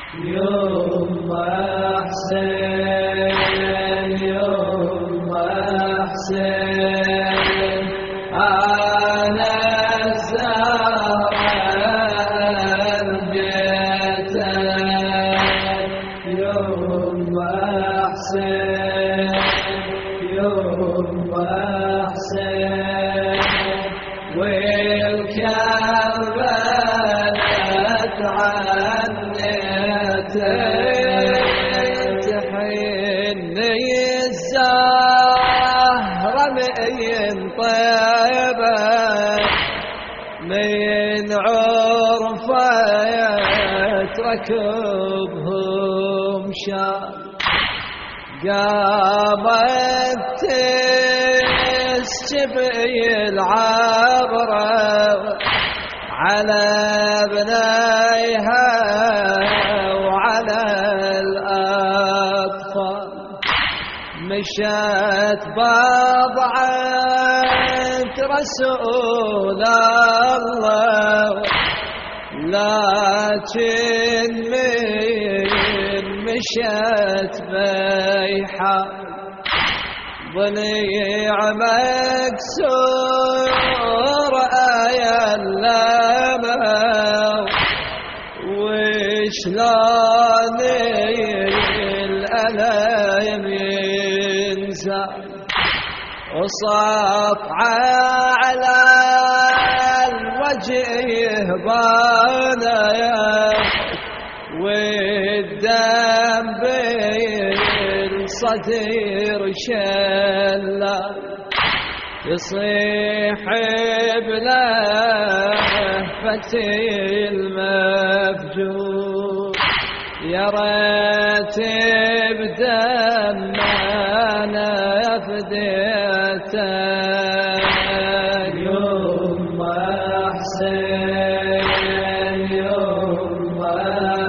يما حسين يما حسين أنا الزهر جيتك يما حسين يما حسين والكربلة تحني الزهرة من طيبة من عرفة ركبهم شال قامت تسجبي العبرة على بنيها وعلى الأطفال مشت بضعة رسول الله لكن من مشت بيحة ضليع مكسور آيا اللمه وشلون الألم ينزل وصفعة على الوجه بانيا والدم بالصدر شلا يصيح بلهفة المفجور يا ريت بدمنا فديتك يما حسين يما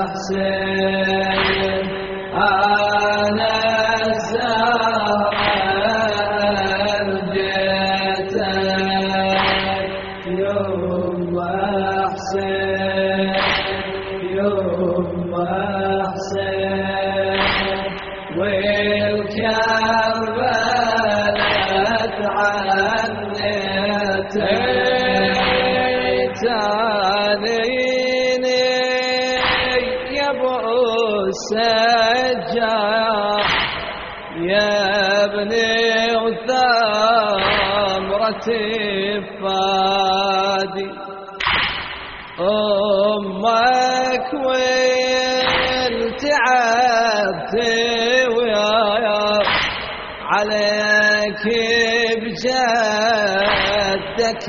حسين أنا الزهر جيتك يما حسين يما حسين والكربلة عنيتني يا ابو السجار يا ابني وثمرة فادي أمك والتعبت ويايا عليك بجدك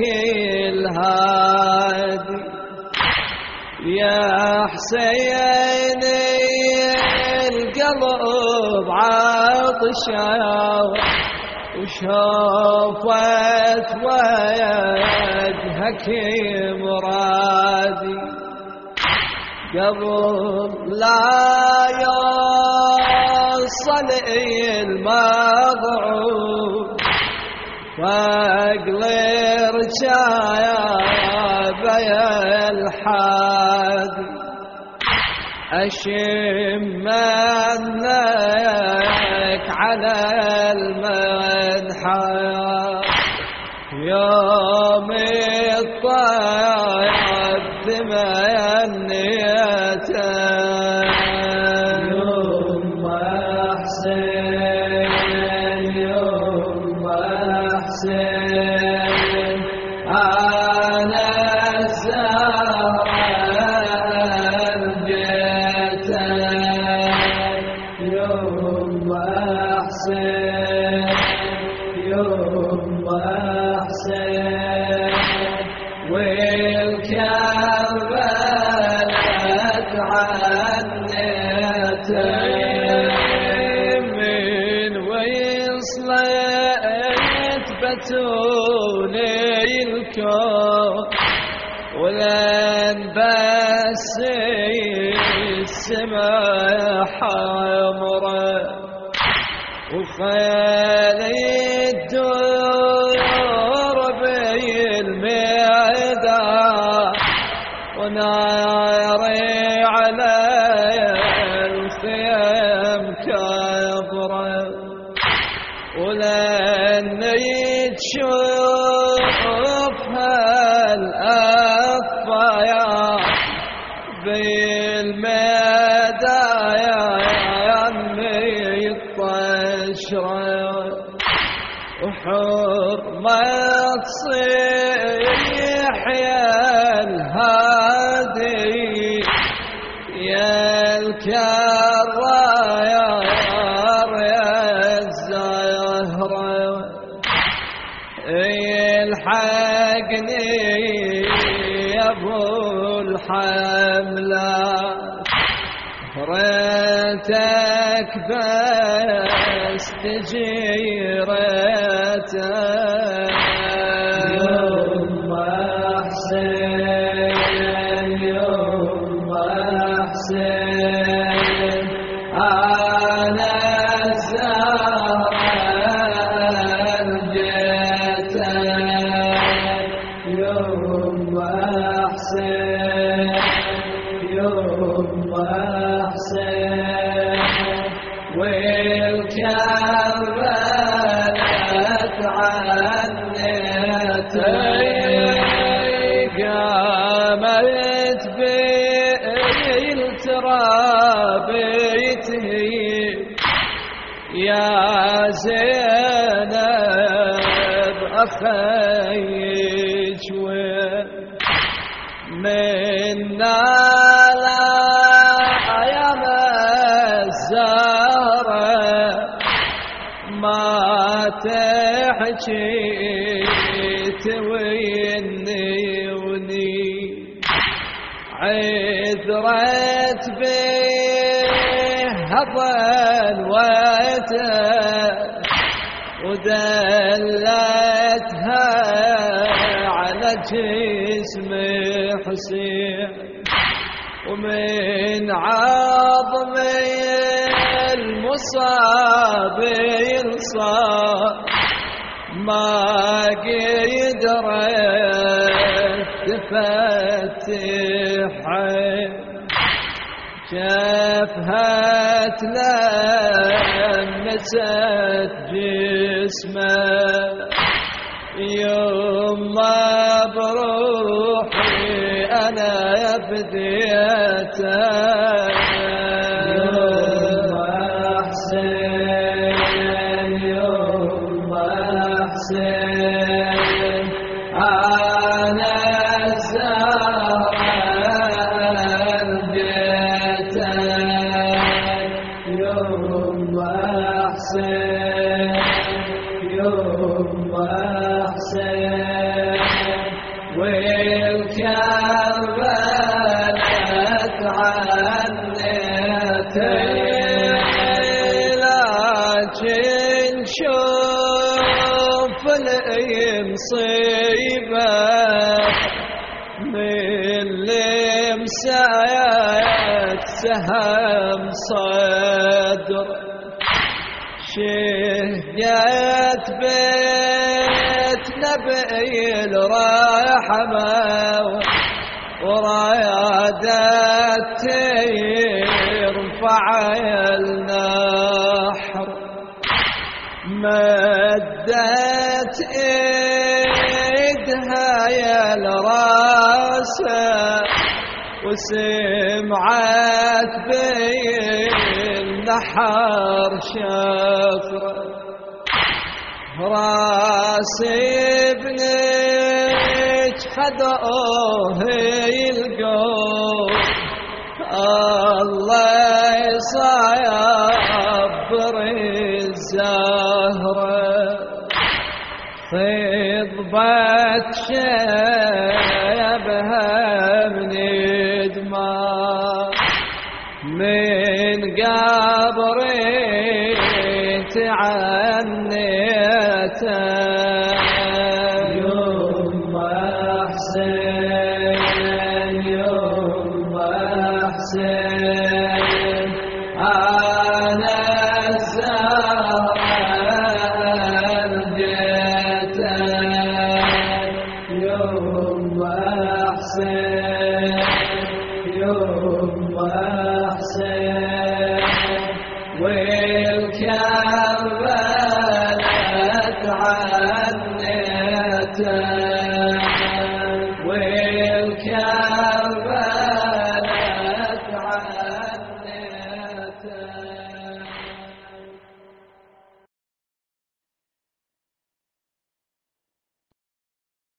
الهادي يا حسين القلب عطشان وشوفت وجهك مرادي قبل لا يوصل المضعوف فاقلر شايب يا الحادي أشم منك على المنحى يوم الطيب ثمانيتك يما حسين يما حسين أنا الزهر جيتك يما حسين يما حسين والكربلة عنيتك من وصلت بتولي الكون ولن بس السماء حمراء وخيالي الدور بالميدان وناري علي نشوفها الأطفال بالمدايا الطشرة وحرمة صيح يا الهادي يا الكرار يا الزهرة الحقني يا ابو الحملة ريتك بس تجيرتك يما حسين يما حسين أنا الزهرة جيتك يما حسين يما حسين والكربلت عنيتك قامت بالترابيته يا زينب أخيك منا لا يا الزهرة ما تحكي تويني عذرت بها ضلوتها ودلتها على جسم حسين ومن عظم المصاب ينصاب ما قدرت تفتح عين شافها تلمست جسمه يما بروحي أنا يفديته يما حسين يما حسين أنا الزهرة جيتك يما حسين يما حسين والكربلت عنيتك لكن شوف المصيبة من لمسك سهم صدر شهيت بيت نبي الرحمة ورادت ترفع النحر مدت ايدها يا الراسة وسمعت بالنحر شفرة راسي ابنك خدوه القوم الله يصبر الزهرة فضبت شيبها من دماء من قبري تعنيته يما حسين يما حسين أنا الزهرة جيتك يما حسين يما حسين والكربلت عني والكافر